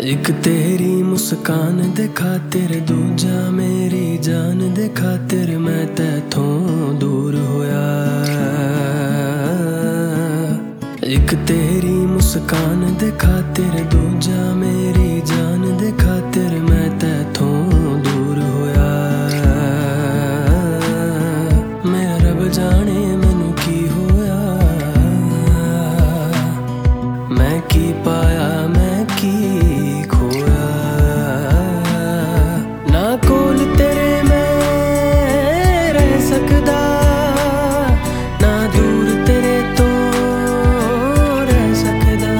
एक तेरी मुस्कान दे खातिर दूजा मेरी जान दे खातिर मैं तैथों दूर होया। एक तेरी मुस्कान दे खातिर दूजा मेरी जान दे खातिर मैं तैथों दूर होया। मेरा रब जाने मैनू की होया, मैं की पाया मैं की खोया। ना कोल तेरे मैं रह सकदा, ना दूर तेरे तो रह सकदा।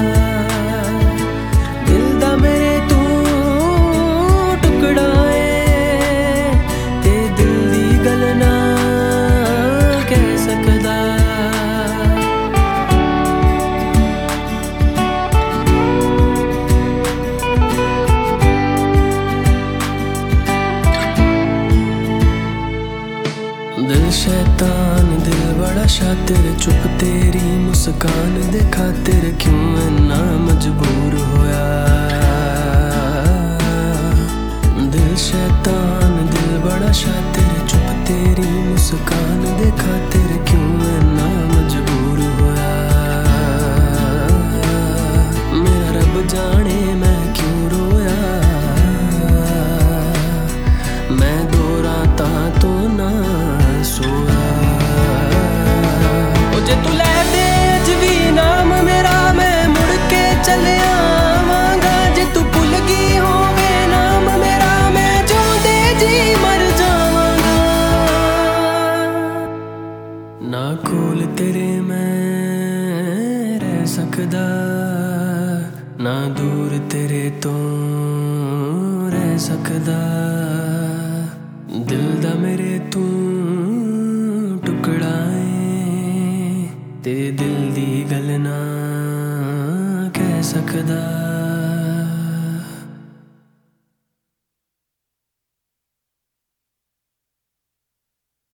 दिल दा मेरे तू टुकड़ा है ते दिल दी गल ना कह सकदा। दिल शैतान दिल बड़ा शातिर, चुप तेरी मुस्कान दे खातिर क्यों इन्ना मजबूर होया। दिल शैतान दिल बड़ा शातिर, चुप तेरी मुस्कान दे खातिर क्यों इन्ना मजबूर होया। मेरा रब जाने मैं क्यों रोया, मैं दो रातां तो ना सोया। जे तू लै दे अज भी नाम मेरा मैं मुड़ के चले आवांगा। जे तू भुल गई होवे नाम मेरा मैं जिउंदे जी मर जावांगा। ना कोल तेरे मैं रह सकदा, ना दूर तेरे तो रह सकदा। दिल दा मेरे तू टुकड़ा है ते दिल दी गल ना कह सकदा।